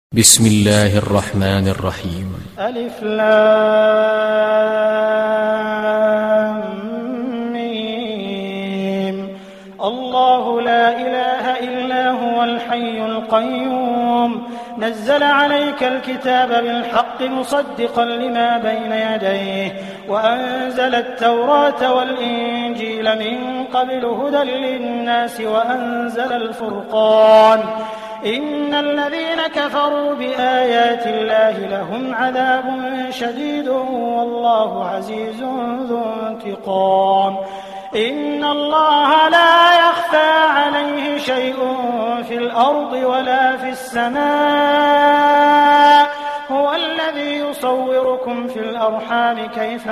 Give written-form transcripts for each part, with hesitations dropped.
بسم الله الرحمن الرحيم. ألف لام ميم. الله لا إله إلا هو الحي القيوم نزل عليك الكتاب بالحق مصدقا لما بين يديه وأنزل التوراة والإنجيل من قبل هدى للناس وأنزل الفرقان إن الذين كفروا بآيات الله لهم عذاب شديد والله عزيز ذو انتقام. إن الله لا يخفى عليه شيء في الأرض ولا في السماء هو الذي يصوركم في الأرحام كيف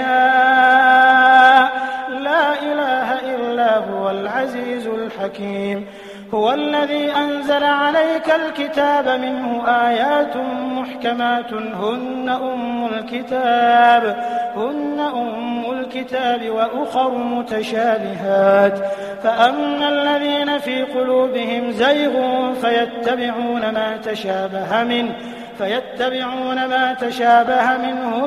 يشاء لا إله إلا هو العزيز الحكيم. هو الذي أنزل عليك الكتاب منه آيات محكمات هن أم الكتاب وأخر متشابهات فأما الذين في قلوبهم زيغ فيتبعون ما تشابه منه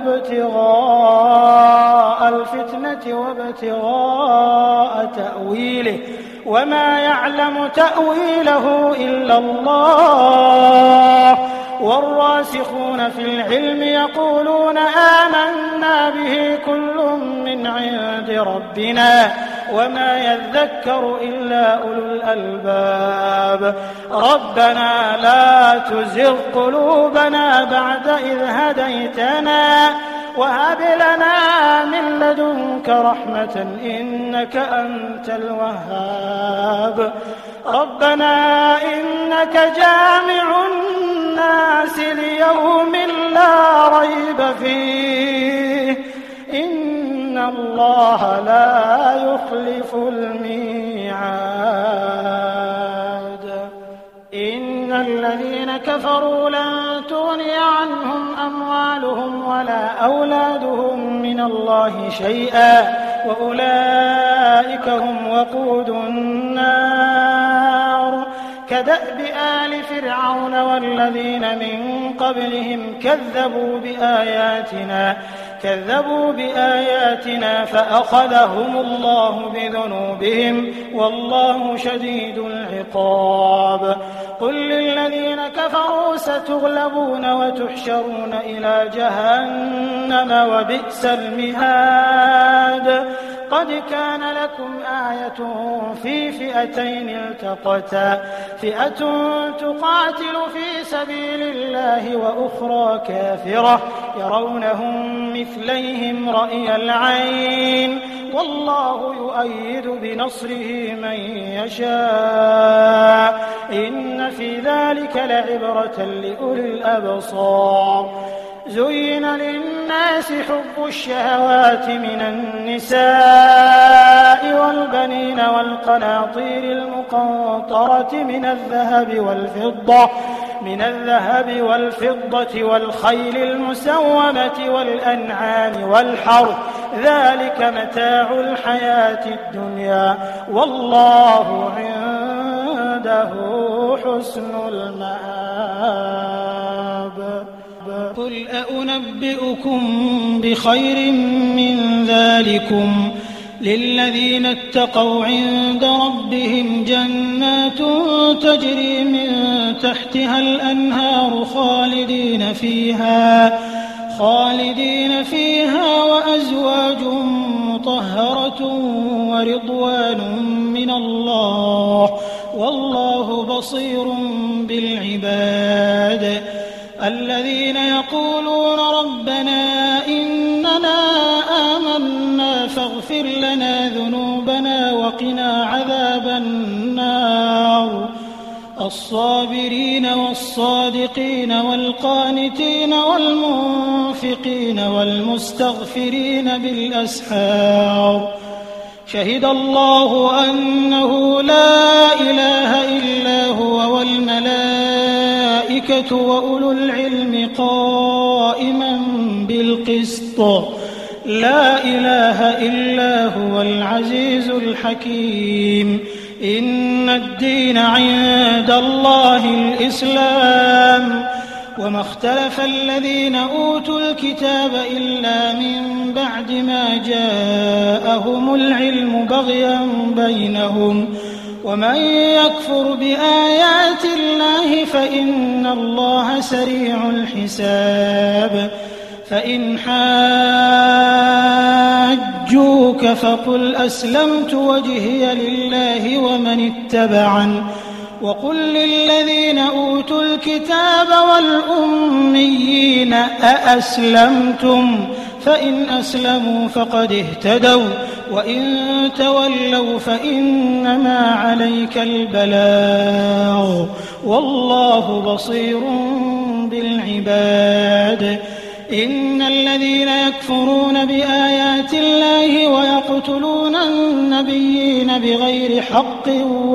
ابتغاء الفتنة وابتغاء تأويله وما يعلم تأويله إلا الله والراسخون في العلم يقولون آمنا به كل من عند ربنا وما يذكر إلا أولو الألباب. ربنا لا تزغ قلوبنا بعد إذ هديتنا وهب لنا من لدنك رحمة إنك أنت الوهاب. ربنا إنك جامع الناس ليوم لا ريب فيه إن الله لا يخلف الميعاد. إن الذين كفروا لن تغني عنهم أموالهم ولا أولادهم من الله شيئا وأولئك هم وقود النار. كدأب آل فرعون والذين من قبلهم كذبوا بآياتنا فأخذهم الله بذنوبهم والله شديد العقاب. قل للذين كفروا ستغلبون وتحشرون إلى جهنم وبئس المهاد. قد كان لكم آية في فئتين التقتا فئة تقاتل في سبيل الله وأخرى كافرة يرونهم مثليهم رأي العين والله يؤيد بنصره من يشاء إن في ذلك لعبرة لأولي الأبصار. زين للناس حب الشهوات من النساء والبنين والقناطير المقنطرة من الذهب والفضة والخيل المسومة والأنعام والحرث ذلك متاع الحياة الدنيا والله عنده حسن المآب. قل أنبئكم بخير من ذلكم للذين اتقوا عند ربهم جنات تجري من تحتها الأنهار خالدين فيها وأزواج مطهرة ورضوان من الله والله بصير بالعباد. الذين يقولون ربنا إننا آمنا فاغفر لنا ذنوبنا وقنا عذاب النار. الصابرين والصادقين والقانتين والمنفقين والمستغفرين بالأسحار. شهد الله أنه لا إله إلا هو والملائكة وأولو العلم قائما بالقسط لا إله إلا هو العزيز الحكيم. إن الدين عند الله الإسلام وما اختلف الذين أوتوا الكتاب إلا من بعد ما جاءهم العلم بغيا بينهم ومن يكفر بآيات الله فإن الله سريع الحساب فإن حاجوك فقل أسلمت وجهي لله ومن اتبعن وقل للذين أوتوا الكتاب والأميين أأسلمتم فإن أسلموا فقد اهتدوا وإن تولوا فإنما عليك البلاغ والله بصير بالعباد إن الذين يكفرون بآيات الله ويقتلون النبيين بغير حق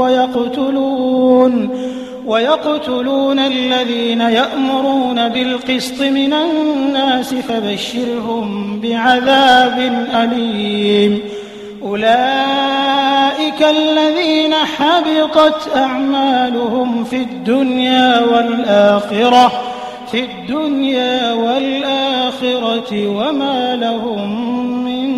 ويقتلون الذين يأمرون بالقسط من الناس فبشرهم بعذاب أليم أولئك الذين حبطت أعمالهم في الدنيا والآخرة وما لهم من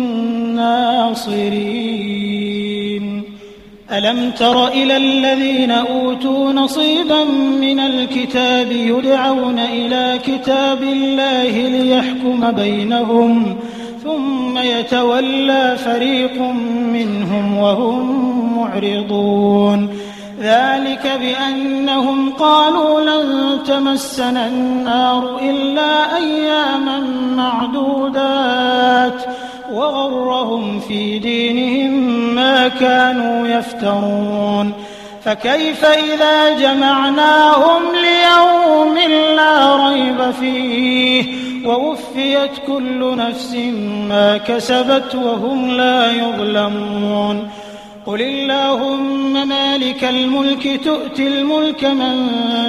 ناصرين ألم تر إلى الذين أوتوا نصيبا من الكتاب يدعون إلى كتاب الله ليحكم بينهم ثم يتولى فريق منهم وهم معرضون ذلك بأنهم قالوا لن تمسنا النار إلا أياما معدودات وغرهم في دينهم ما كانوا يفترون فكيف إذا جمعناهم ليوم لا ريب فيه ووفيت كل نفس ما كسبت وهم لا يظلمون قل اللهم مالك الملك تؤتي الملك من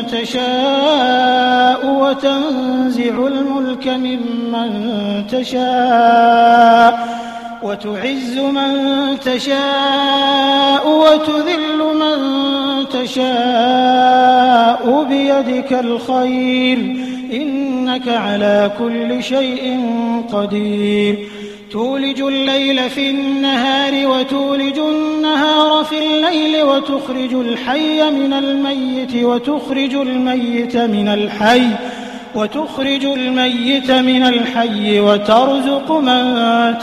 تشاء وتنزع الملك ممن تشاء وتعز من تشاء وتذل من تشاء بيدك الخير إنك على كل شيء قدير تولج الليل في النهار وتولج النهار في الليل وتخرج الحي من الميت وتخرج الميت من الحي وترزق من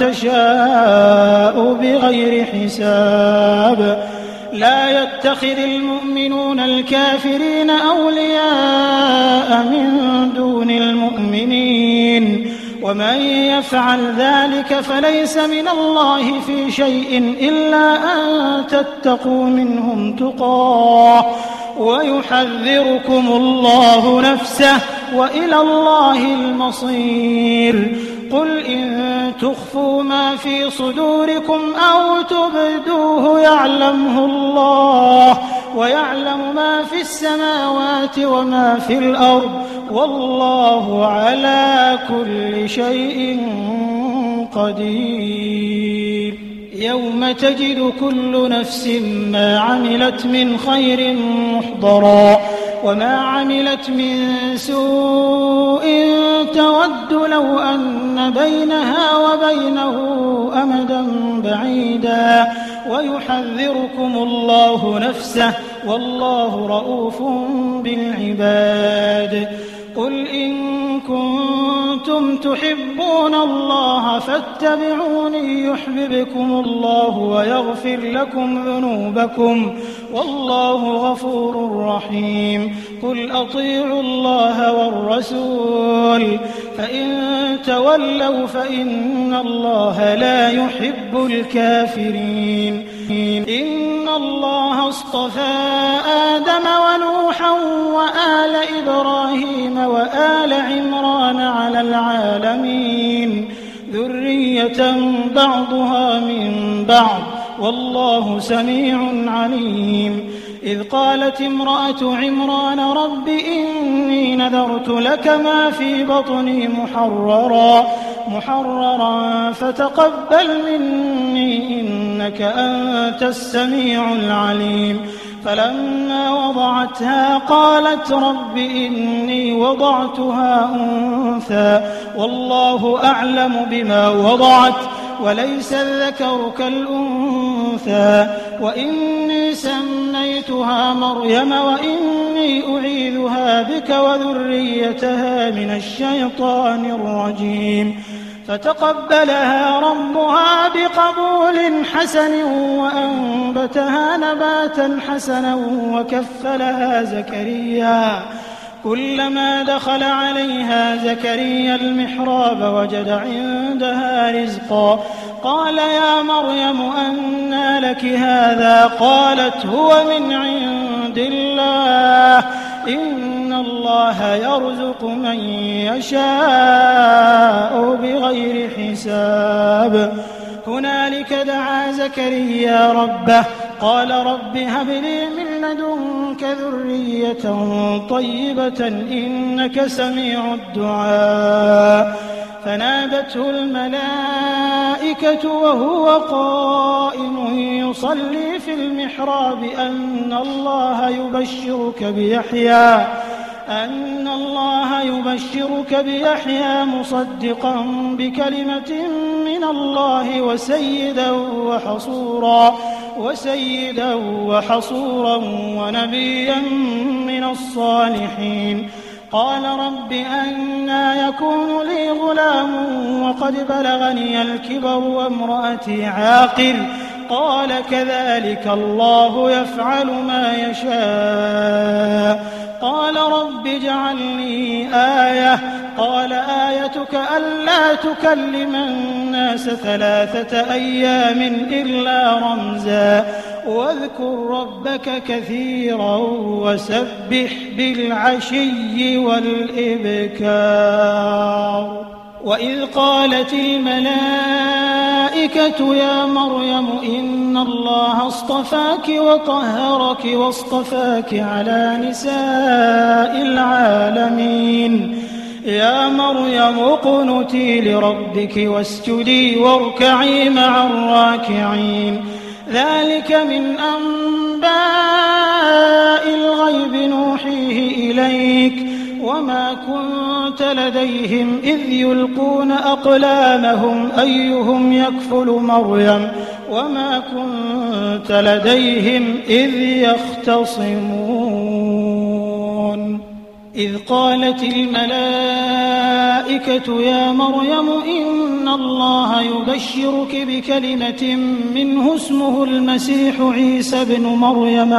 تشاء بغير حساب لا يتخذ المؤمنون الكافرين أولياء من دون المؤمنين ومن يفعل ذلك فليس من الله في شيء إلا أن تتقوا منهم تقاه ويحذركم الله نفسه وإلى الله المصير قل إن تخفوا ما في صدوركم أو تبدوه يعلمه الله ويعلم ما في السماوات وما في الأرض والله على كل شيء قدير يوم تجد كل نفس ما عملت من خير محضرا وما عملت من سوء تود لو أن بينها وبينه أمدا بعيدا ويحذركم الله نفسه والله رؤوف بالعباد قل إن كنتم تحبون الله فاتبعوني يحببكم الله ويغفر لكم ذنوبكم والله غفور رحيم قل أطيعوا الله والرسول فإن تولوا فإن الله لا يحب الكافرين إن الله اصطفى آدم ونوحا وآل إبراهيم وآل عمران على العالمين ذرية بعضها من بعض والله سميع عليم إذ قالت امرأة عمران رب إني نذرت لك ما في بطني محررا فتقبل مني إنك أنت السميع العليم فلما وضعتها قالت رب إني وضعتها أنثى والله أعلم بما وضعت وليس الذكر كالأنثى وإني سميتها مريم وإني أعيذها بك وذريتها من الشيطان الرجيم فتقبلها ربها بقبول حسن وأنبتها نباتا حسنا وكفلها زكريا كلما دخل عليها زكريا المحراب وجد عندها رزقا قال يا مريم أنى لك هذا قالت هو من عند الله إن الله يرزق من يشاء بغير حساب هنالك دعا زكريا ربه قال رب هب لي من لدنك ذرية طيبة إنك سميع الدعاء فنادته الملائكة وهو قائم يصلي في المحراب أن الله يبشرك بيحيى مصدقا بكلمة من الله وسيدا وحصورا ونبيا من الصالحين قال رب أنى يكون لي غلام وقد بلغني الكبر وامرأتي عاقر قال كذلك الله يفعل ما يشاء قال رب اجعل لي آية قال آيتك ألا تكلم الناس 3 أيام إلا رمزا واذكر ربك كثيرا وسبح بالعشي والإبكار وإذ قالت الملائكة يا مريم إن الله اصطفاك وطهرك واصطفاك على نساء العالمين يا مريم اقنتي لربك واسجدي واركعي مع الراكعين ذلك من أنباء الغيب نوحيه إليك وما كنت لديهم إذ يلقون أقلامهم أيهم يكفل مريم وما كنت لديهم إذ يختصمون إذ قالت الملائكة يا مريم إن الله يبشرك بكلمة منه اسمه المسيح عيسى بن مريم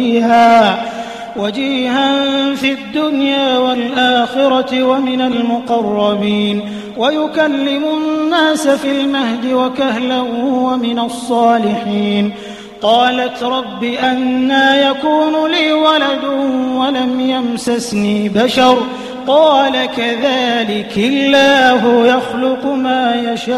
وجيها في الدنيا والآخرة ومن المقربين ويكلم الناس في المهد وكهلا ومن الصالحين قالت رب أنى يكون لي ولد ولم يمسسني بشر قال كذلك الله يخلق ما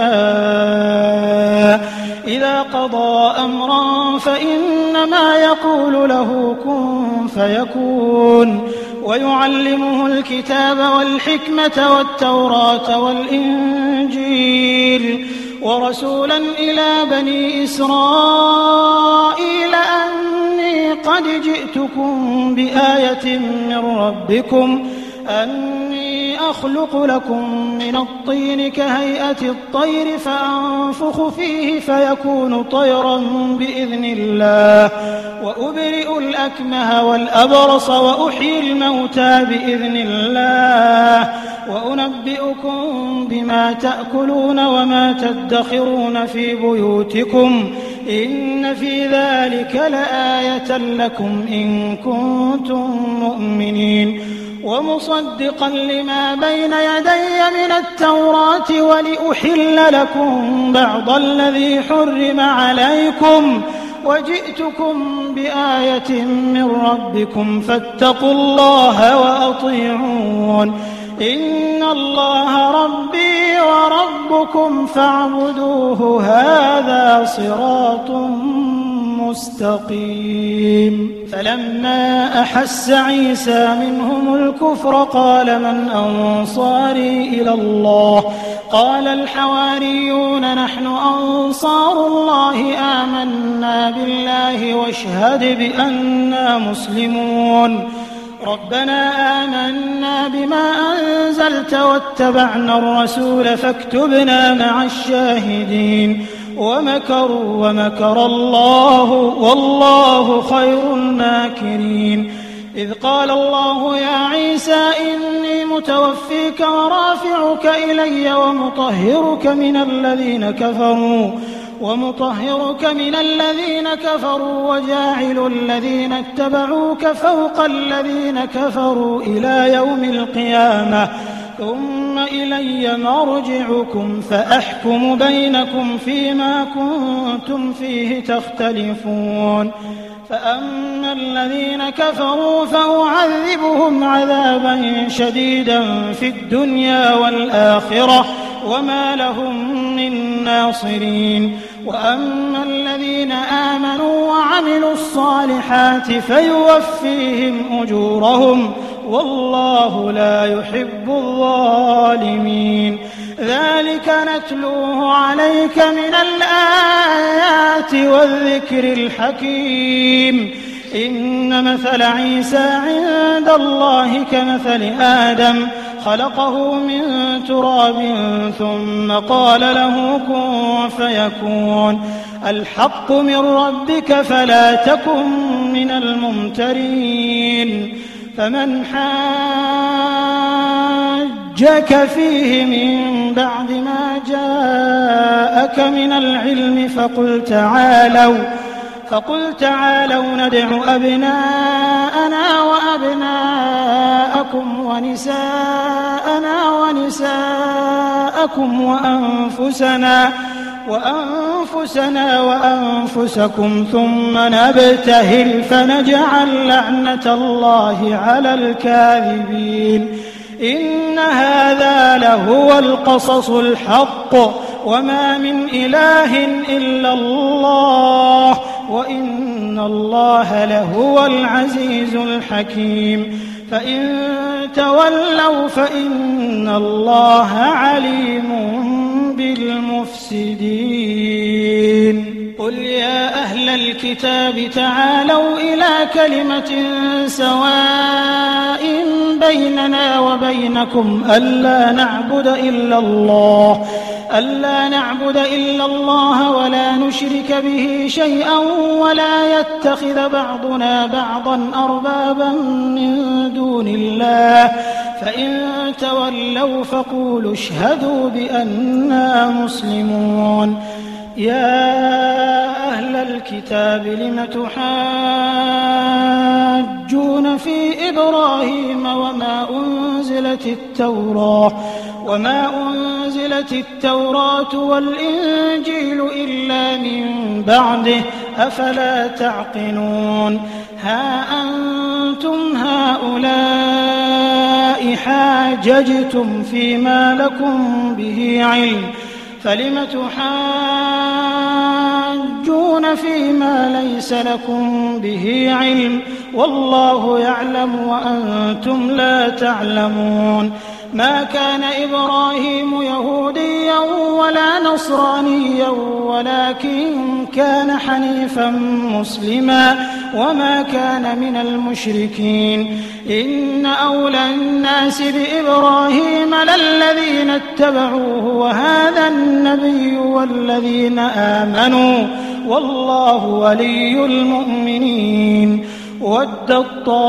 يشاء إذا قضى أمرا فإنما يقول له كن فيكون ويعلمه الكتاب والحكمة والتوراة والإنجيل ورسولا إلى بني إسرائيل أني قد جئتكم بآية من ربكم أني أخلق لكم من الطين كهيئة الطير فأنفخ فيه فيكون طيرا بإذن الله وأبرئ الأكمه والأبرص وأحيي الموتى بإذن الله وأنبئكم بما تأكلون وما تدخرون في بيوتكم إن في ذلك لآية لكم إن كنتم مؤمنين ومصدقا لما بين يدي من التوراة ولأحل لكم بعض الذي حرم عليكم وجئتكم بآية من ربكم فاتقوا الله وأطيعون إن الله ربي وربكم فاعبدوه هذا صراط مستقيم فلما أحس عيسى منهم الكفر قال من أنصاري إلى الله قال الحواريون نحن أنصار الله آمنا بالله واشهد بأننا مسلمون ربنا آمنا بما أنزلت واتبعنا الرسول فاكتبنا مع الشاهدين ومكروا ومكر الله والله خير الماكرين إذ قال الله يا عيسى إني متوفيك ورافعك إلي ومطهرك من الذين كفروا وجاعل الذين اتبعوك فوق الذين كفروا إلى يوم القيامة ثم إلي مرجعكم فأحكم بينكم فيما كنتم فيه تختلفون فأما الذين كفروا فأعذبهم عذابا شديدا في الدنيا والآخرة وما لهم من ناصرين وأما الذين آمنوا وعملوا الصالحات فيوفيهم أجورهم والله لا يحب الظالمين ذلك نتلوه عليك من الآيات والذكر الحكيم إن مثل عيسى عند الله كمثل آدم خلقه من تراب ثم قال له كن فيكون الحق من ربك فلا تكن من الممترين فمن حاجك فيه من بعد ما جاءك من العلم فقل تعالوا ندع أبناءنا وأبناءكم ونساءنا ونساءكم وأنفسنا وأنفسكم ثم نبتهل فنجعل لعنة الله على الكاذبين إن هذا لهو القصص الحق وما من إله إلا الله وإن الله لهو العزيز الحكيم فإن تولوا فإن الله عليم بالمفسدين قل يا أهل الكتاب تعالوا إلى كلمة سواء بيننا وبينكم ألا نعبد إلا الله ولا نشرك به شيئا ولا يتخذ بعضنا بعضا أربابا من دون الله فإن تولوا فقولوا اشهدوا بأننا مسلمون يا أهل الكتاب لم تحاجون في إبراهيم وما أنزلت التوراة والإنجيل إلا من بعده أفلا تعقلون ها أنتم هؤلاء حاججتم فيما لكم به علم فلم تحاجون فيما ليس لكم به علم والله يعلم وأنتم لا تعلمون ما كان إبراهيم يهوديا ولا نصرانيا ولكن كان حنيفا مسلما وما كان من المشركين إن أولى الناس بإبراهيم للذين اتبعوه وهذا النبي والذين آمنوا والله ولي المؤمنين ودت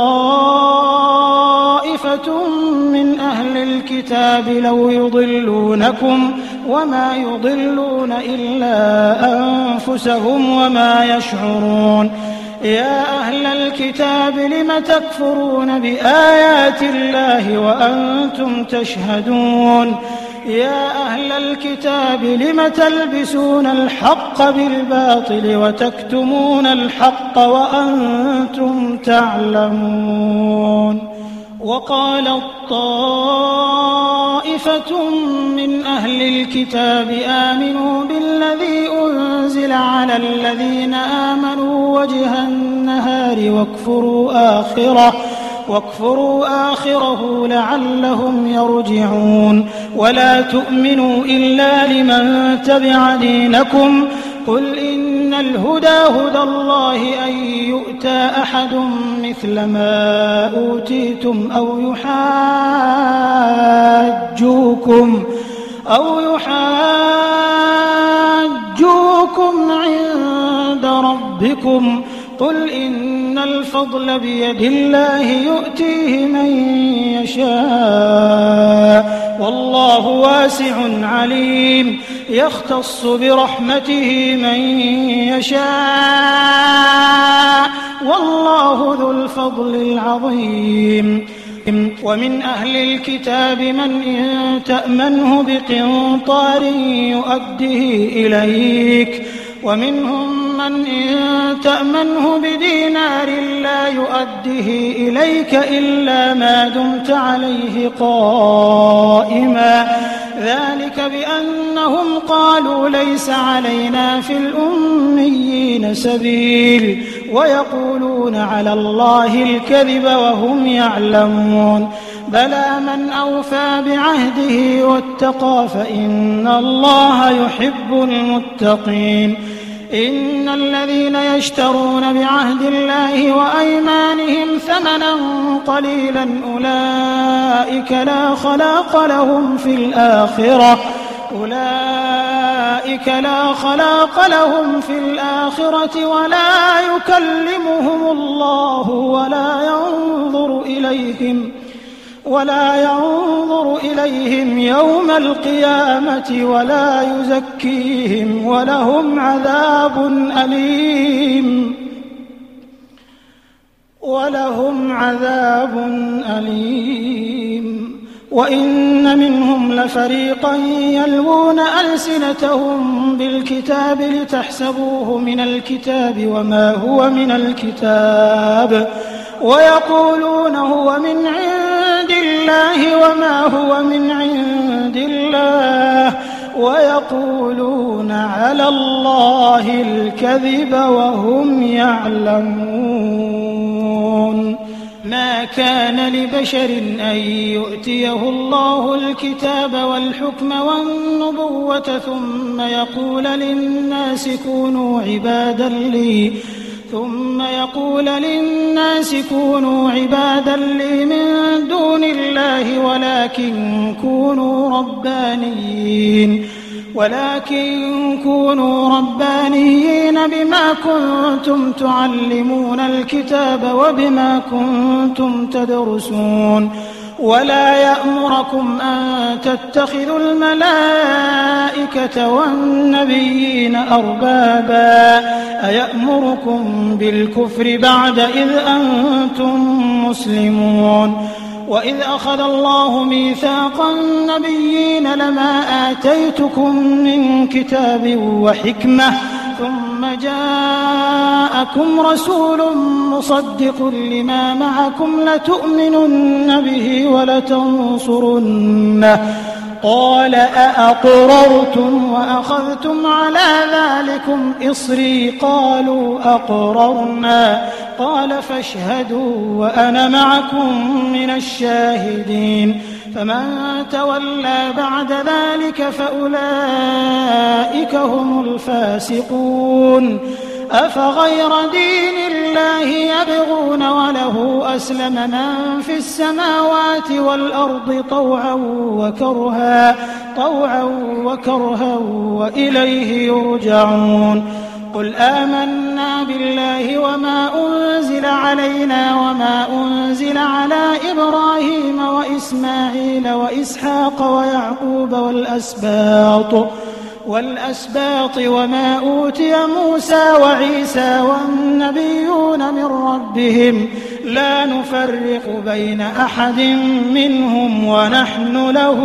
طائفة من أهل الكتاب لو يضلونكم وما يضلون إلا أنفسهم وما يشعرون يا أهل الكتاب لم تكفرون بآيات الله وأنتم تشهدون يا أهل الكتاب لم تلبسون الحق بالباطل وتكتمون الحق وأنتم تعلمون وقالت طائفة من أهل الكتاب آمنوا بالذي أنزل على الذين آمنوا وجه النهار واكفروا آخره لعلهم يرجعون ولا تؤمنوا إلا لمن تبع دينكم قل إن الهدى هدى الله أن يؤتى أحد مثل ما أوتيتم أو يحاجوكم عند ربكم قل إن الفضل بيد الله يؤتيه من يشاء والله واسع عليم يختص برحمته من يشاء والله ذو الفضل العظيم ومن أهل الكتاب من إن تأمنه بقنطار يؤده إليك ومنهم من إن تأمنه بدينار لا يؤده إليك إلا ما دمت عليه قائما ذلك بأنهم قالوا ليس علينا في الأميين سبيل ويقولون على الله الكذب وهم يعلمون بلى من أوفى بعهده واتقى فإن الله يحب المتقين إن الذين يشترون بعهد الله وأيمانهم ثمنا قليلا أولئك لا خلاق لهم في الآخرة ولا يكلمهم الله ولا ينظر إليهم يوم القيامة ولا يزكيهم ولهم عذاب أليم وإن منهم لفريقا يلوون ألسنتهم بالكتاب لتحسبوه من الكتاب وما هو من الكتاب ويقولون هو من عند الله وما هو من عند الله ويقولون على الله الكذب وهم يعلمون ما كان لبشر أن يؤتيه الله الكتاب والحكم والنبوة ثم يقول للناس كونوا عبادا لي من دون الله ولكن كونوا ربانيين بما كنتم تعلمون الكتاب وبما كنتم تدرسون ولا يأمركم أن تتخذوا الملائكة والنبيين أربابا أيأمركم بالكفر بعد إذ أنتم مسلمون وإذ أخذ الله ميثاق النبيين لما آتيتكم من كتاب وحكمة ثم جاءكم رسول مصدق لما معكم لتؤمنن به ولتنصرنه قال أأقررتم وأخذتم على ذلكم إصري قالوا أقررنا قال فاشهدوا وأنا معكم من الشاهدين فمن تولى بعد ذلك فأولئك هم الفاسقون أفغير دين الله يبغون وله أسلم من في السماوات والأرض طوعا وكرها وإليه يرجعون قل آمنا بالله وما أنزل علينا وما أنزل على إبراهيم وإسماعيل وإسحاق ويعقوب والأسباط وما أوتي موسى وعيسى والنبيون من ربهم لا نفرق بين أحد منهم ونحن له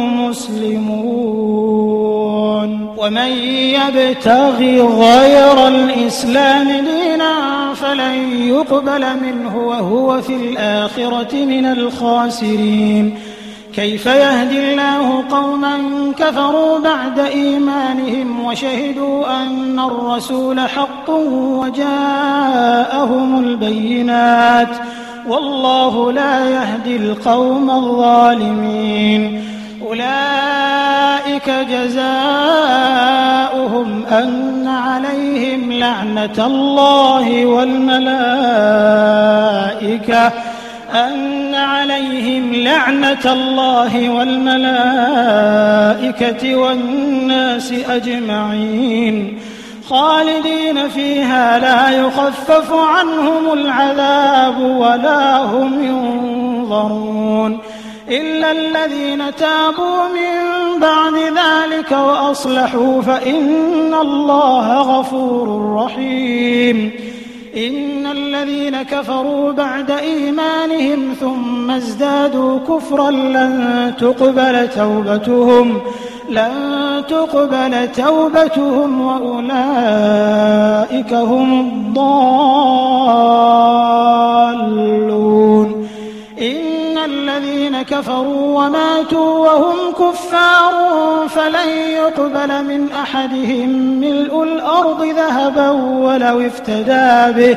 مسلمون ومن يبتغي غير الإسلام دينا فلن يقبل منه وهو في الآخرة من الخاسرين كيف يهدي الله قوما كفروا بعد إيمانهم وشهدوا أن الرسول حق وجاءهم البينات والله لا يهدي القوم الظالمين. أولئك جزاؤهم أن عليهم لعنة الله والملائكة والناس أجمعين خالدين فيها لا يخفف عنهم العذاب ولا هم ينظرون إلا الذين تابوا من بعد ذلك وأصلحوا فإن الله غفور رحيم. إن الذين كفروا بعد إيمانهم ثم ازدادوا كفرا لن تقبل توبتهم وأولئك هم الضالون. إن الذين كفروا وماتوا وهم كفار فلن يقبل من أحدهم ملء الأرض ذهبا ولو افتدى به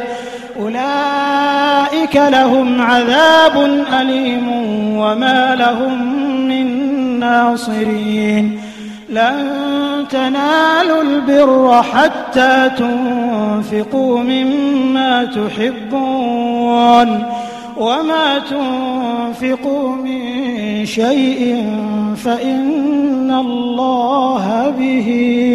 أولئك لهم عذاب أليم وما لهم من ناصرين. لن تنالوا البر حتى تنفقوا مما تحبون وما تنفقوا من شيء فإن الله به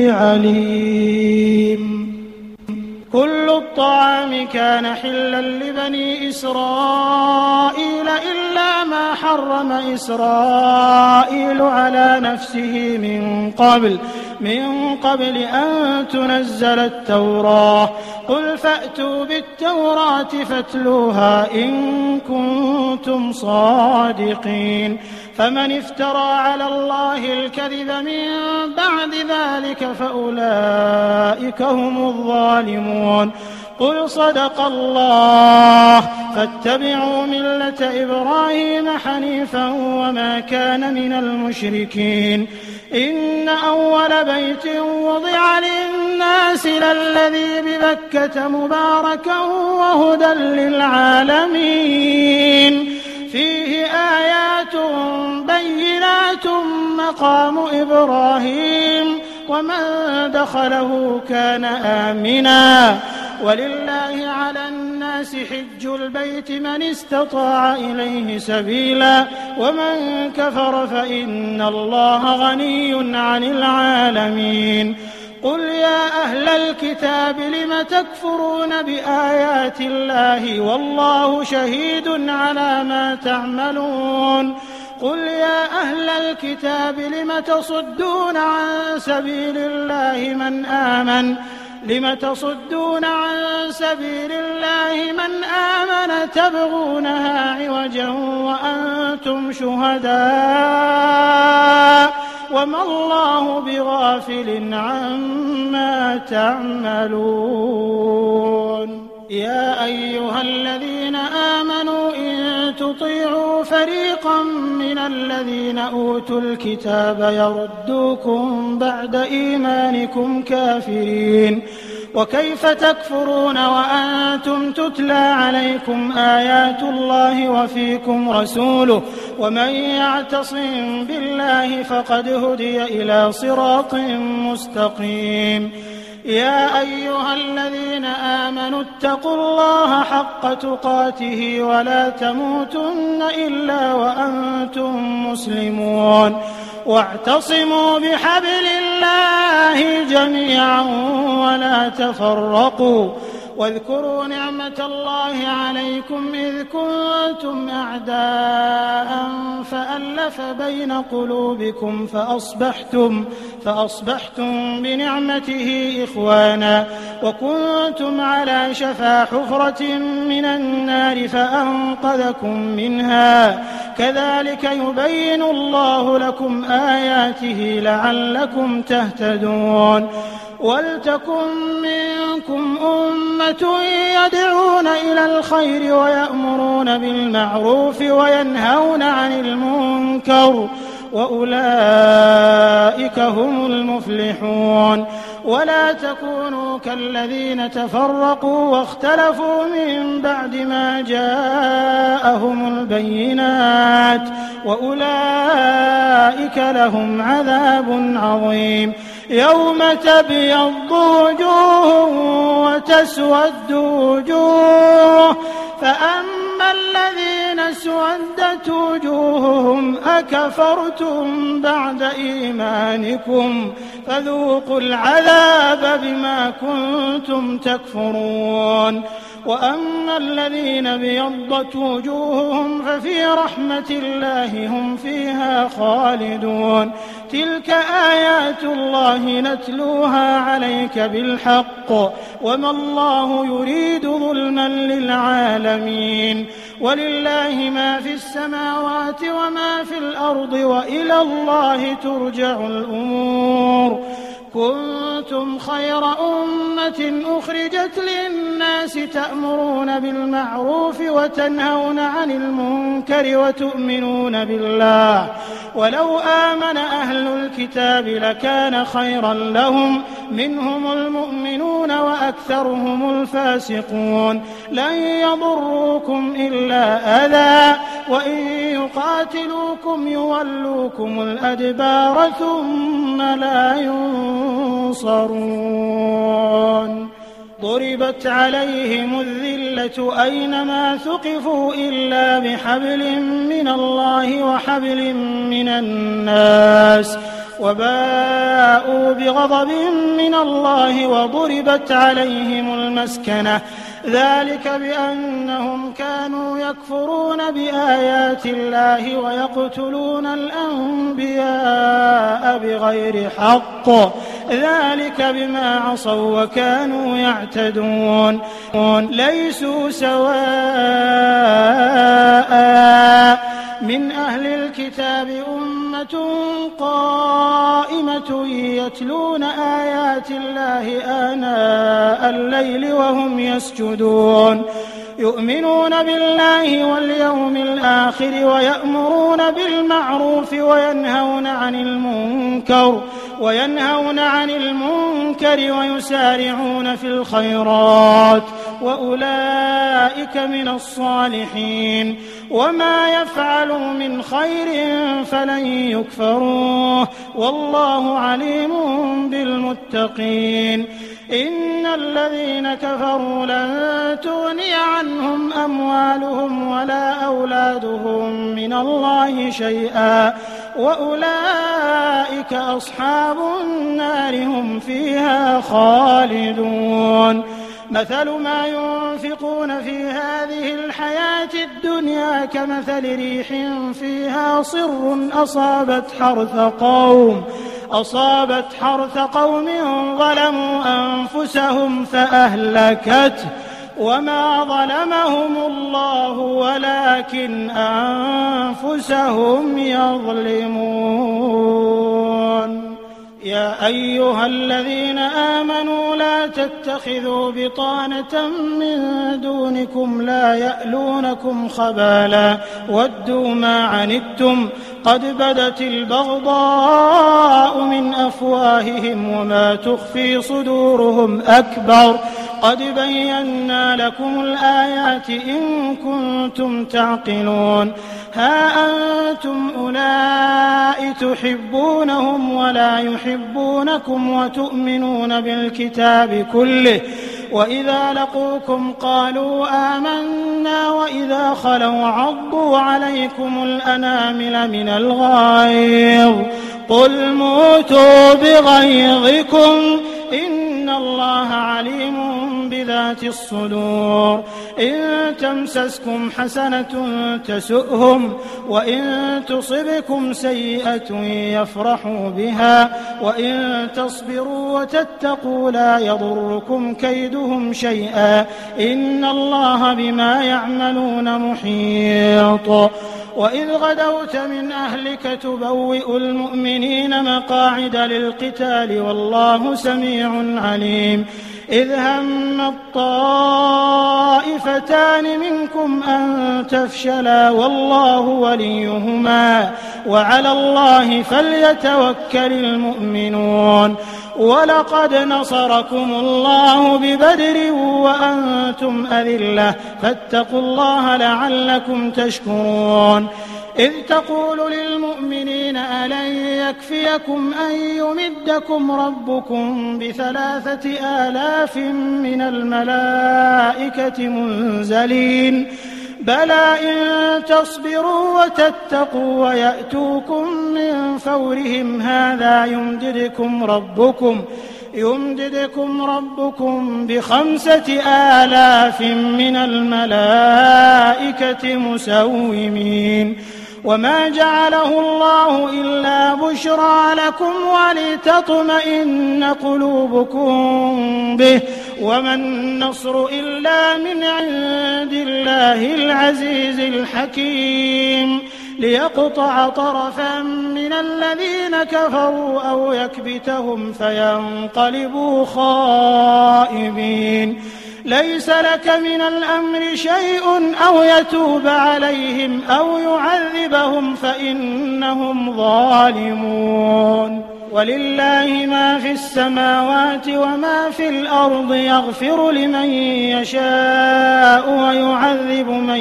عليم. كل الطعام كان حلا لبني إسرائيل إلا ما حرم إسرائيل على نفسه من قبل أن تنزل التوراة. قل فأتوا بالتوراة فاتلوها إن كنتم صادقين. فمن افترى على الله الكذب من بعد ذلك فأولئك هم الظالمون. قل صدق الله فاتبعوا ملة إبراهيم حنيفا وما كان من المشركين. إن أول بيت وضع للناس للذي ببكة مباركا وهدى للعالمين فيه آيات بينات مقام إبراهيم ومن دخله كان آمنا ولله على الناس حج البيت من استطاع إليه سبيلا ومن كفر فإن الله غني عن العالمين. قل يا أهل الكتاب لم تكفرون بآيات الله والله شهيد على ما تعملون. قل يا أهل الكتاب لم تصدون عن سبيل الله من آمن تبغونها عوجا وأنتم شهداء وما الله بغافل عما تعملون. يا أيها الذين آمنوا إن تطيعوا فريقا من الذين أوتوا الكتاب يردوكم بعد إيمانكم كافرين. وكيف تكفرون وأنتم تتلى عليكم آيات الله وفيكم رسوله ومن يعتصم بالله فقد هدي إلى صراط مستقيم. يا أيها الذين آمنوا اتقوا الله حق تقاته ولا تموتن إلا وأنتم مسلمون. واعتصموا بحبل الله جميعا ولا تفرقوا. واذكروا نعمة الله عليكم إذ كنتم أعداء فألف بين قلوبكم فأصبحتم بنعمته إخوانا وكنتم على شفا حفرة من النار فأنقذكم منها. كذلك يبين الله لكم آياته لعلكم تهتدون. ولتكن منكم أمة يدعون إلى الخير ويأمرون بالمعروف وينهون عن المنكر وأولئك هم المفلحون. ولا تكونوا كالذين تفرقوا واختلفوا من بعد ما جاءهم البينات وأولئك لهم عذاب عظيم. يوم تبيض وجوه وتسود وجوه فأما الذين اسودت وجوههم أكفرتم بعد إيمانكم فذوقوا العذاب بما كنتم تكفرون. وأما الذين ابيضت وجوههم ففي رحمة الله هم فيها خالدون. تلك آيات الله نتلوها عليك بالحق وما الله يريد ظلما للعالمين. ولله ما في السماوات وما في الأرض وإلى الله ترجع الأمور. كنتم خير أمة أخرجت للناس تأمرون بالمعروف وتنهون عن المنكر وتؤمنون بالله ولو آمن أهل الكتاب لكان خيرا لهم منهم المؤمنون وأكثرهم الفاسقون. لن يضروكم إلا أذى وإن يقاتلوكم يولوكم الأدبار ثم لا ينصرون. ضربت عليهم الذلة أينما ثقفوا إلا بحبل من الله وحبل من الناس وباءوا بغضب من الله وضربت عليهم المسكنة ذلك بأنهم كانوا يكفرون بآيات الله ويقتلون الأنبياء بغير حق ذلك بما عصوا وكانوا يعتدون. ليسوا سواء من أهل الكتاب أمة قائمة يتلون آيات الله آناء الليل وهم يسجدون يؤمنون بالله واليوم الآخر ويأمرون بالمعروف وينهون عن المنكر ويسارعون في الخيرات وأولئك من الصالحين. وما يفعلوا من خير فلن يكفروه والله عليم بالمتقين. إن الذين كفروا لن تغني عنهم أموالهم ولا أولادهم من الله شيئا وأولئك أصحاب النار هم فيها خالدون. مثل ما ينفقون في هذه الحياة الدنيا كمثل ريح فيها صر أصابت حرث قوم ظلموا أنفسهم فأهلكته وما ظلمهم الله ولكن أنفسهم يظلمون. يا أيها الذين آمنوا لا تتخذوا بطانة من دونكم لا يألونكم خبالا ودوا ما عنتم قد بدت البغضاء من أفواههم وما تخفي صدورهم أكبر قد بينا لكم الآيات إن كنتم تعقلون. ها أنتم أولئك تحبونهم ولا يحبونكم وتؤمنون بالكتاب كله وإذا لقوكم قالوا آمنا وإذا خلوا عضوا عليكم الأنامل من الغيظ قل موتوا بغيظكم إن الله عليم بذات الصدور. إن تمسسكم حسنة تسؤهم وإن تصبكم سيئة يفرحوا بها وإن تصبروا وتتقوا لا يضركم كيدهم شيئا إن الله بما يعملون محيط. وإذ غدوت من أهلك تبوئ المؤمنين مقاعد للقتال والله سميع عليم. إذ هم الطائفتان منكم أن تفشلا والله وليهما وعلى الله فليتوكل المؤمنون ولقد نصركم الله ببدر وأنتم أذلة فاتقوا الله لعلكم تشكرون إذ تقول للمؤمنين ألن يكفيكم أن يمدكم ربكم ب3,000 من الملائكة منزلين بلى إن تصبروا وتتقوا ويأتوكم من فورهم هذا يمددكم ربكم ب5,000 من الملائكة مسومين وما جعله الله إلا بشرى لكم ولتطمئن قلوبكم به وما النصر إلا من عند الله العزيز الحكيم ليقطع طرفا من الذين كفروا أو يكبتهم فينقلبوا خائبين ليس لك من الأمر شيء أو يتوب عليهم أو يعذبهم فإنهم ظالمون ولله ما في السماوات وما في الأرض يغفر لمن يشاء ويعذب من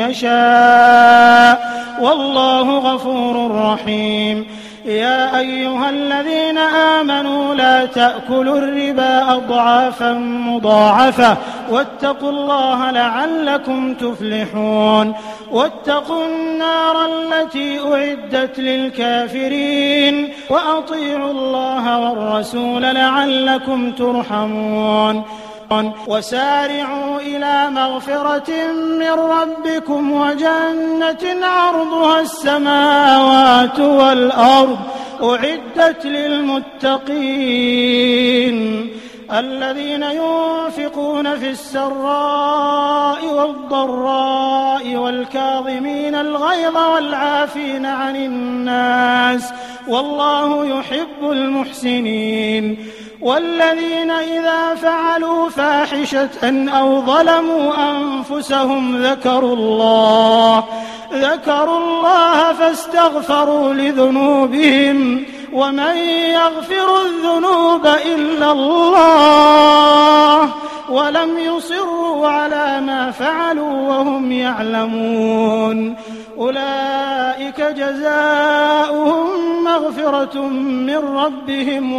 يشاء والله غفور رحيم يا أيها الذين آمنوا لا تأكلوا الربا أضعافا مضاعفة واتقوا الله لعلكم تفلحون واتقوا النار التي أعدت للكافرين وأطيعوا الله والرسول لعلكم ترحمون وسارعوا إلى مغفرة من ربكم وجنة عرضها السماوات والأرض أعدت للمتقين الذين ينفقون في السراء والضراء والكاظمين الغيظ والعافين عن الناس والله يحب المحسنين والذين إذا فعلوا فاحشة أو ظلموا أنفسهم ذكروا الله فاستغفروا لذنوبهم ومن يغفر الذنوب إلا الله ولم يصروا على ما فعلوا وهم يعلمون أولئك جزاؤهم مغفرة من ربهم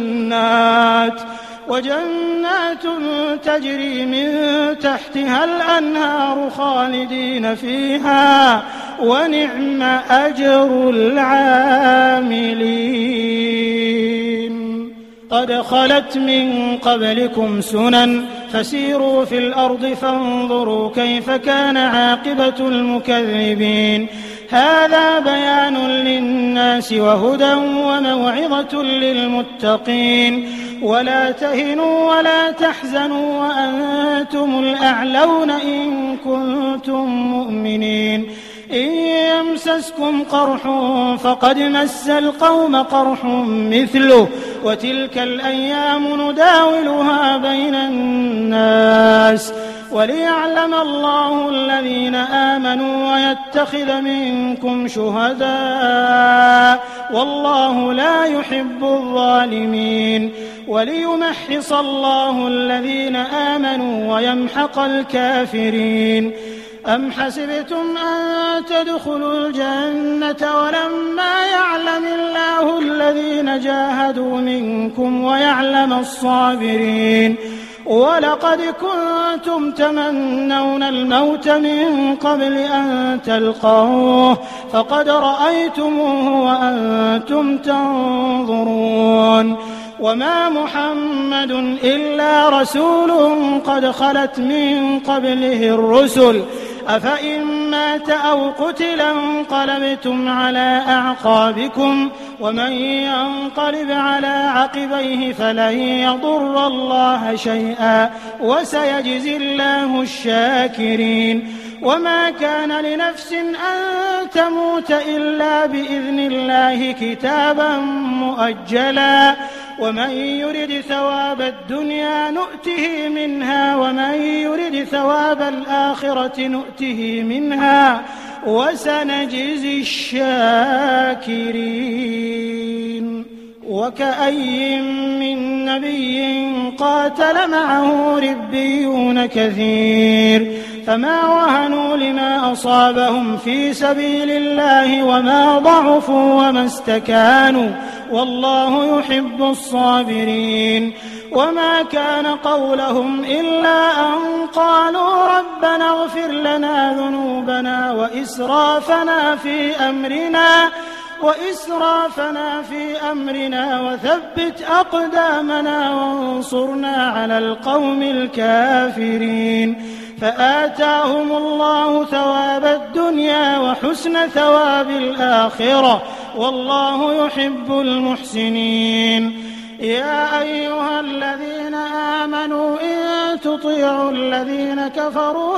وجنات تجري من تحتها الأنهار خالدين فيها ونعم أجر العاملين قد خلت من قبلكم سنن فسيروا في الأرض فانظروا كيف كان عاقبة المكذبين هذا بيان للناس وهدى وموعظة للمتقين ولا تهنوا ولا تحزنوا وأنتم الأعلون إن كنتم مؤمنين إن يمسسكم قرح فقد مس القوم قرح مثله وتلك الأيام نداولها بين الناس وليعلم الله الذين آمنوا ويتخذ منكم شهداء والله لا يحب الظالمين وليمحص الله الذين آمنوا ويمحق الكافرين أم حسبتم أن تدخلوا الجنة ولما يعلم الله الذين جاهدوا منكم ويعلم الصابرين ولقد كنتم تمنون الموت من قبل أن تلقوه فقد رأيتموه وأنتم تنظرون وما محمد إلا رسول قد خلت من قبله الرسل أفإن مات أو قتل انقلبتم على أعقابكم ومن ينقلب على عقبيه فلن يضر الله شيئا وسيجزي الله الشاكرين وما كان لنفس أن تموت إلا بإذن الله كتابا مؤجلا ومن يرد ثواب الدنيا نؤته منها ومن يرد ثواب الآخرة نؤته منها وسنجزي الشاكرين. وكأي من نبي قاتل معه ربيون كثير فما وهنوا لما أصابهم في سبيل الله وما ضعفوا وما استكانوا والله يحب الصابرين. وما كان قولهم إلا أن قالوا ربنا اغفر لنا ذنوبنا وإسرافنا في أمرنا وثبت أقدامنا وانصرنا على القوم الكافرين. فآتاهم الله ثواب الدنيا وحسن ثواب الآخرة والله يحب المحسنين. يا أيها الذين آمنوا إن تطيعوا الذين كفروا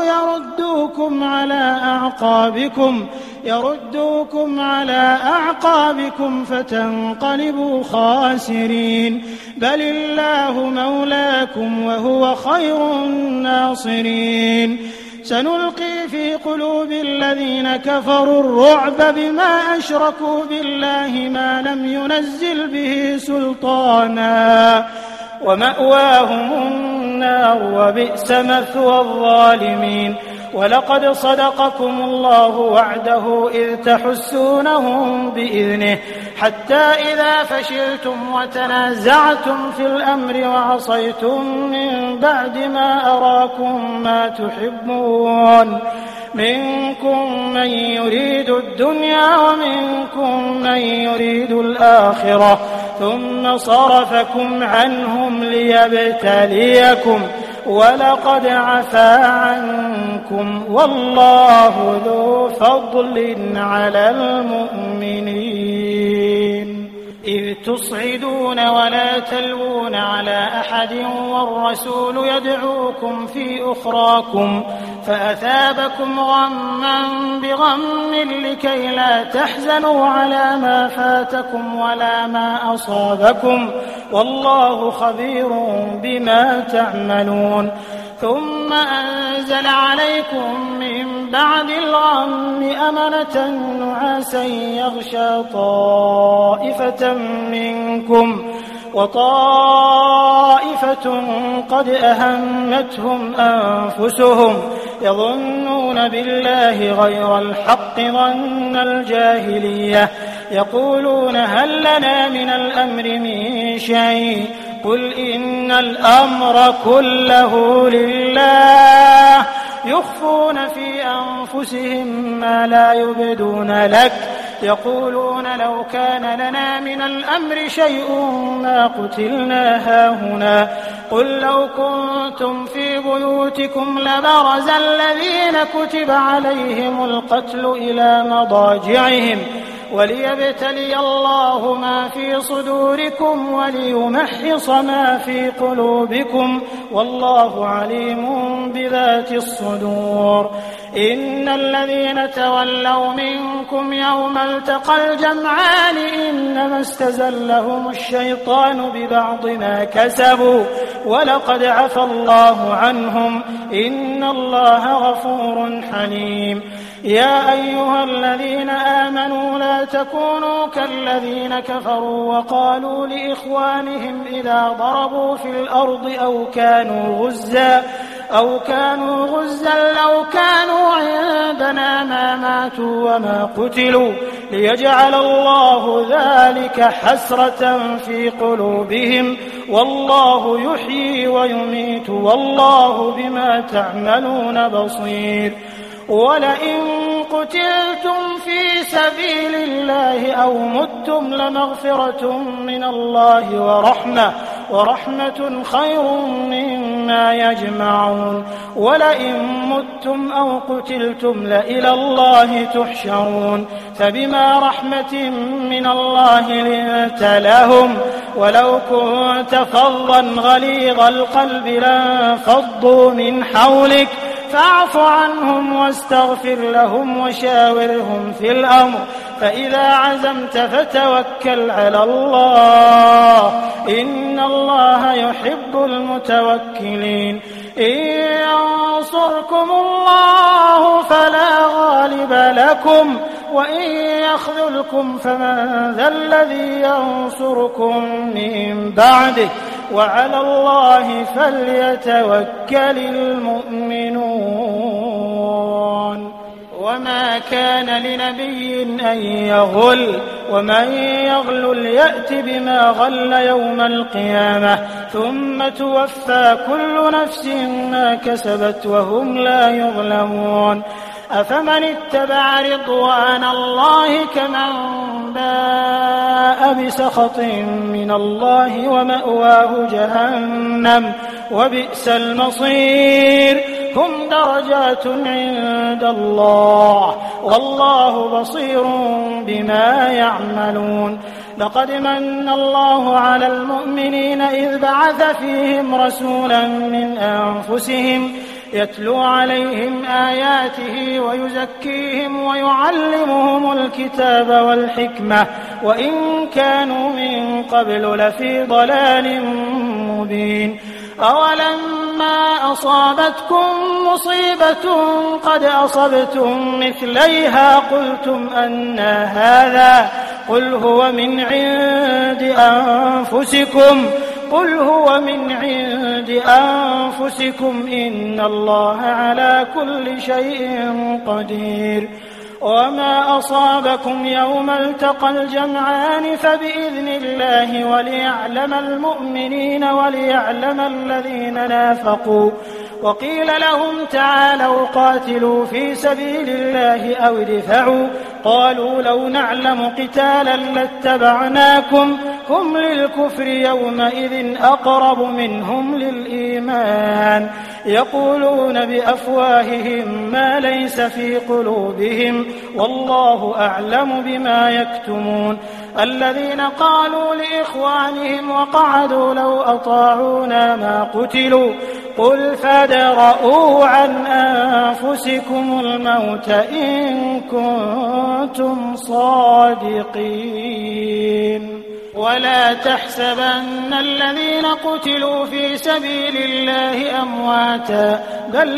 يردوكم على أعقابكم فتنقلبوا خاسرين. بل الله مولاكم وهو خير الناصرين. سنلقي في قلوب الذين كفروا الرعب بما أشركوا بالله ما لم ينزل به سلطانا ومأواهم النار وبئس مثوى الظالمين. ولقد صدقكم الله وعده إذ تحسونهم بإذنه حتى إذا فشلتم وتنازعتم في الأمر وعصيتم من بعد ما أراكم ما تحبون منكم من يريد الدنيا ومنكم من يريد الآخرة ثم صرفكم عنهم ليبتليكم ولقد عفا عنكم والله ذو فضل على المؤمنين. إذ تصعدون ولا تلوون على أحد والرسول يدعوكم في أخراكم فأثابكم غما بغم لكي لا تحزنوا على ما فاتكم ولا ما أصابكم والله خبير بما تعملون. ثم أنزل عليكم من بعد الغم أمنة نعاسا يغشى طائفة منكم وطائفة قد أهمتهم أنفسهم يظنون بالله غير الحق ظن الجاهلية يقولون هل لنا من الأمر من شيء قل إن الأمر كله لله يخفون في أنفسهم ما لا يبدون لك يقولون لو كان لنا من الأمر شيء ما قتلنا هاهنا قل لو كنتم في بيوتكم لبرز الذين كتب عليهم القتل إلى مضاجعهم وليبتلي الله ما في صدوركم وليمحص ما في قلوبكم والله عليم بذات الصدور. إن الذين تولوا منكم يوم التقى الجمعان إنما استزلهم الشيطان ببعض ما كسبوا ولقد عفى الله عنهم إن الله غفور حليم. يا أيها الذين آمنوا لا تكونوا كالذين كفروا وقالوا لإخوانهم إذا ضربوا في الأرض أو كانوا غزا لو كانوا عندنا ما ماتوا وما قتلوا ليجعل الله ذلك حسرة في قلوبهم والله يحيي ويميت والله بما تعملون بصير. ولئن قتلتم في سبيل الله أو متم لمغفرة من الله ورحمة خير مما يجمعون. ولئن متم أو قتلتم لإلى الله تحشرون. فبما رحمة من الله لنت لهم ولو كنت فظا غليظ القلب لانفضوا من حولك فاعف عنهم واستغفر لهم وشاورهم في الأمر فإذا عزمت فتوكل على الله إن الله يحب المتوكلين إن ينصركم الله فلا غالب لكم وإن يخذلكم فمن ذا الذي ينصركم من بعده وعلى الله فليتوكل المؤمنون وما كان لنبي أن يغل ومن يغلل يأت بما غل يوم القيامة ثم توفى كل نفس ما كسبت وهم لا يظلمون أفمن اتبع رضوان الله كمن باء بسخط من الله ومأواه جهنم وبئس المصير هم درجات عند الله والله بصير بما يعملون لقد من الله على المؤمنين إذ بعث فيهم رسولا من أنفسهم يتلو عليهم آياته ويزكيهم ويعلمهم الكتاب والحكمة وإن كانوا من قبل لفي ضلال مبين أولما أصابتكم مصيبة قد أصبتم مثليها قلتم أنى هذا قل هو من عند أنفسكم إن الله على كل شيء قدير وما أصابكم يوم التقى الجمعان فبإذن الله وليعلم المؤمنين وليعلم الذين نافقوا وقيل لهم تعالوا قاتلوا في سبيل الله أو ادفعوا قالوا لو نعلم قتالا لاتبعناكم هم للكفر يومئذ أقرب منهم للإيمان يقولون بأفواههم ما ليس في قلوبهم والله أعلم بما يكتمون الذين قالوا لإخوانهم وقعدوا لو أطاعونا ما قتلوا قل فادرءوا عن أنفسكم الموت إن كنتم صادقين ولا تحسبن الذين قتلوا في سبيل الله أمواتا بل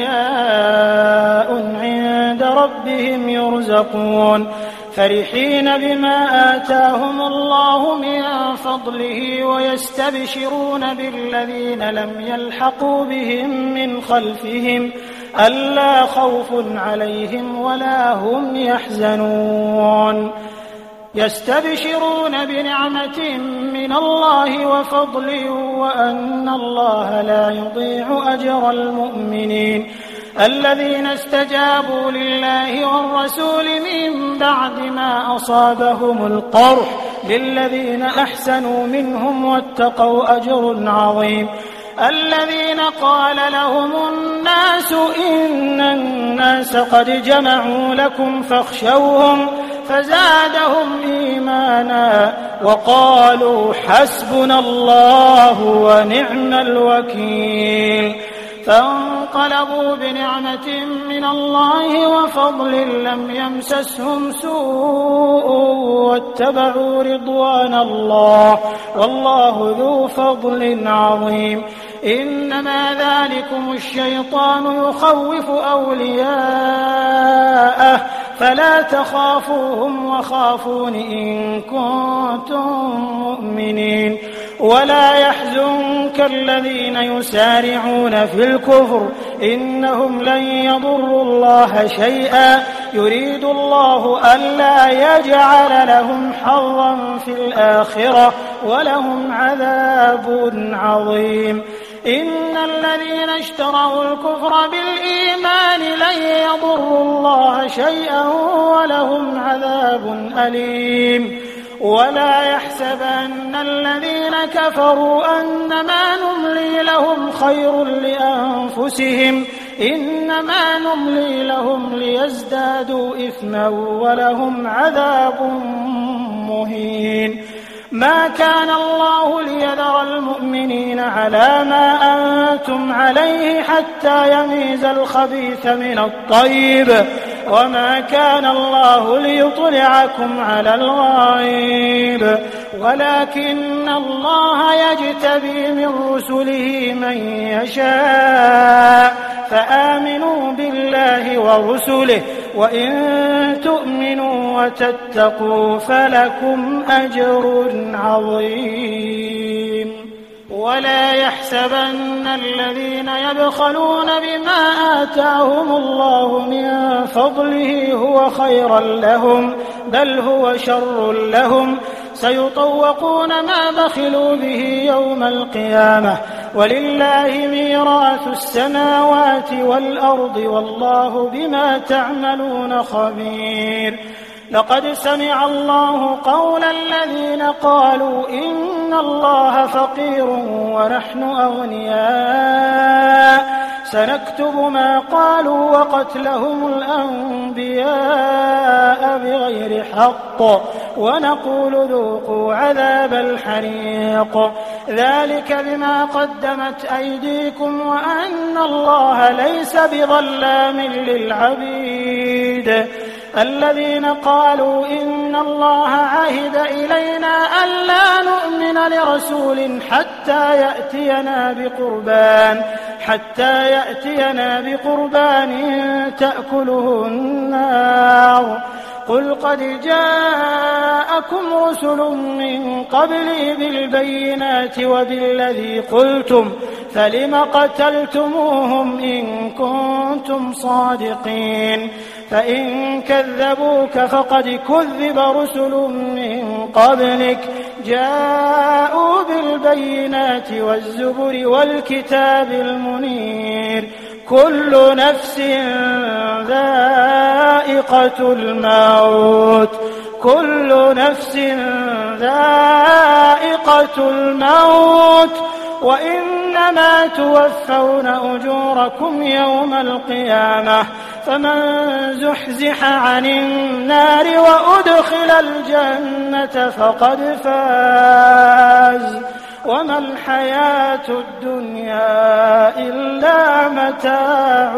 أحياء عند ربهم يرزقون فرحين بما آتاهم الله من فضله ويستبشرون بالذين لم يلحقوا بهم من خلفهم ألا خوف عليهم ولا هم يحزنون يستبشرون بنعمة من الله وفضل وأن الله لا يضيع أجر المؤمنين الذين استجابوا لله والرسول من بعد ما أصابهم القرح للذين أحسنوا منهم واتقوا أجر عظيم الذين قال لهم الناس إن الناس قد جمعوا لكم فاخشوهم فزادهم إيمانا وقالوا حسبنا الله ونعم الوكيل فانقلبوا بنعمة من الله وفضل لم يمسسهم سوء واتبعوا رضوان الله والله ذو فضل عظيم إنما ذلكم الشيطان يخوف أولياءه فلا تخافوهم وخافون إن كنتم مؤمنين ولا يحزنك الذين يسارعون في الكفر إنهم لن يضروا الله شيئا يريد الله ألا يجعل لهم حظا في الآخرة ولهم عذاب عظيم إن الذين اشتروا الكفر بالإيمان لن يضروا الله شيئا ولهم عذاب أليم ولا يحسبن الذين كفروا أنما نملي لهم خير لأنفسهم إنما نملي لهم ليزدادوا إثما ولهم عذاب مهين ما كان الله ليذر المؤمنين على ما أنتم عليه حتى يميز الخبيث من الطيب وما كان الله ليطلعكم على الغيب ولكن الله يجتبي من رسله من يشاء فآمنوا بالله ورسله وإن تؤمنوا وتتقوا فلكم أجر عظيم ولا يحسبن الذين يبخلون بما آتاهم الله من فضله هو خيرا لهم بل هو شر لهم سيطوقون ما بخلوا به يوم القيامة ولله ميراث السماوات والأرض والله بما تعملون خبير لقد سمع الله قول الذين قالوا إن الله فقير ونحن أغنياء سنكتب ما قالوا وقتلهم الأنبياء بغير حق ونقول ذوقوا عذاب الحريق ذلك بما قدمت أيديكم وأن الله ليس بظلام للعبيد الذين قالوا إن الله عهد إلينا ألا نؤمن لرسول حتى يأتينا بقربان تأكله النار قل قد جاءكم رسل من قبلي بالبينات وبالذي قلتم فلم قتلتموهم إن كنتم صادقين فإن كذبوك فقد كذب رسل من قبلك جاءوا بالبينات والزبر والكتاب المنير كل نفس ذائقة الموت وإنما توفون أجوركم يوم القيامة فمن زحزح عن النار وأدخل الجنة فقد فاز وما الحياة الدنيا إلا متاع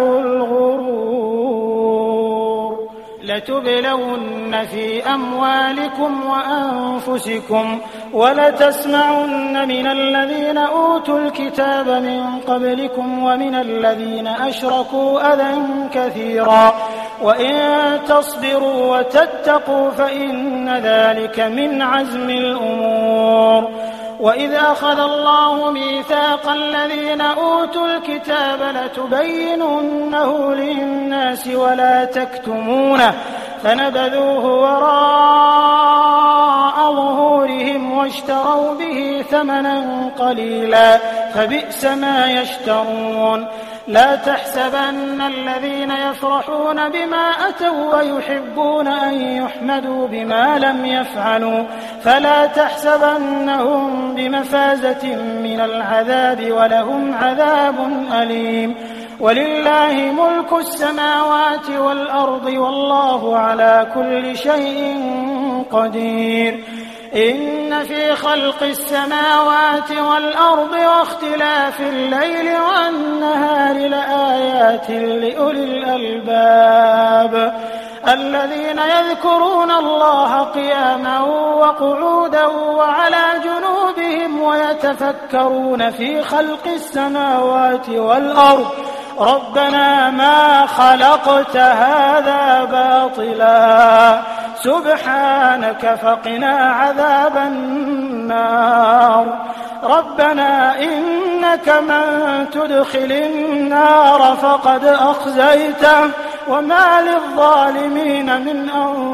الغرور لتبلون في أموالكم وأنفسكم ولتسمعن من الذين أوتوا الكتاب من قبلكم ومن الذين أشركوا أذى كثيرا وإن تصبروا وتتقوا فإن ذلك من عزم الأمور وإذ أخذ الله ميثاق الذين أوتوا الكتاب لتبيننه للناس ولا تكتمونه فنبذوه وراء ظهورهم واشتروا به ثمنا قليلا فبئس ما يشترون لا تحسبن الذين يفرحون بما أتوا ويحبون أن يحمدوا بما لم يفعلوا فلا تحسبنهم بمفازة من العذاب ولهم عذاب أليم ولله ملك السماوات والأرض والله على كل شيء قدير إن في خلق السماوات والأرض واختلاف الليل والنهار لآيات لأولي الألباب الذين يذكرون الله قياما وقعودا وعلى جنوبهم ويتفكرون في خلق السماوات والأرض ربنا ما خلقت هذا باطلا سبحانك فقنا عذاب النار ربنا إنك من تدخل النار فقد أخزيته وما للظالمين من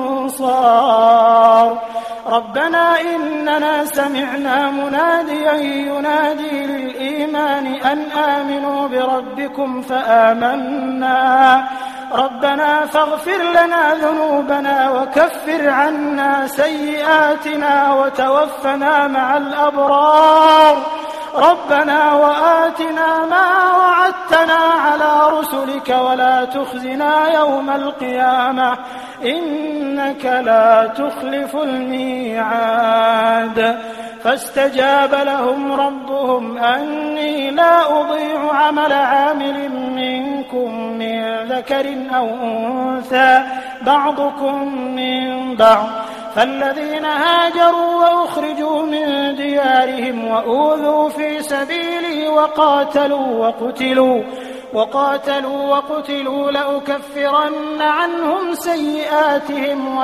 أنصار ربنا إننا سمعنا مناديا ينادي للإيمان أن آمنوا بربكم فآمنا ربنا فاغفر لنا ذنوبنا وكفر عنا سيئاتنا وتوفنا مع الأبرار ربنا وآتنا ما وعدتنا على رسلك ولا تخزنا يوم القيامة إنك لا تخلف الميعاد فاستجاب لهم ربهم أني لا أضيع عمل عامل منكم من ذكر أو أنثى بعضكم من بعض فالذين هاجروا وأخرجوا من ديارهم وأوذوا في سبيلي وقاتلوا لأكفرن عنهم سيئاتهم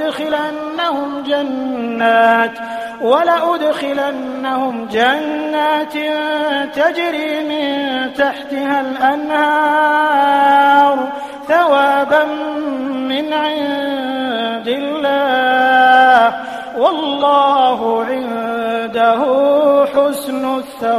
ولأدخلنهم جنات تجري من تحتها الأنهار ثوابا من عند الله والله عنده حسن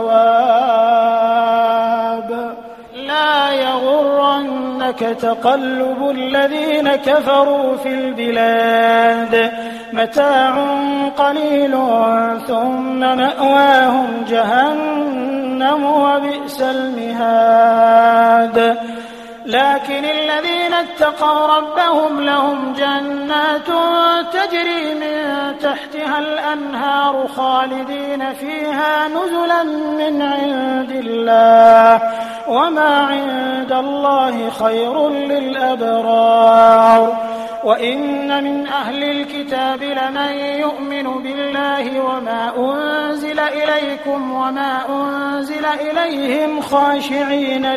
الثواب. لا يغرنك تقلب الذين كفروا في البلاد متاع قليل ثم مأواهم جهنم وبئس المهاد. لكن الذين اتقوا ربهم لهم جنات تجري من تحتها الأنهار خالدين فيها نزلا من عند الله وما عند الله خير للأبرار. وإن من أهل الكتاب لمن يؤمن بالله وما أنزل إليكم وما أنزل إليهم خاشعين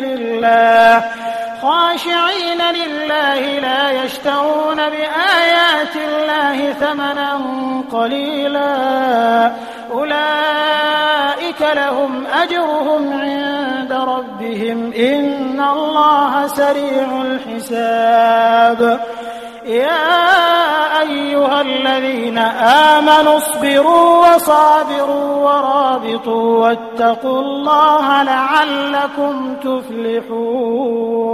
لله لا يشترون بآيات الله ثمنا قليلا أولئك لهم أجرهم عند ربهم إن الله سريع الحساب. يا أيها الذين آمنوا اصبروا وصابروا ورابطوا واتقوا الله لعلكم تفلحون.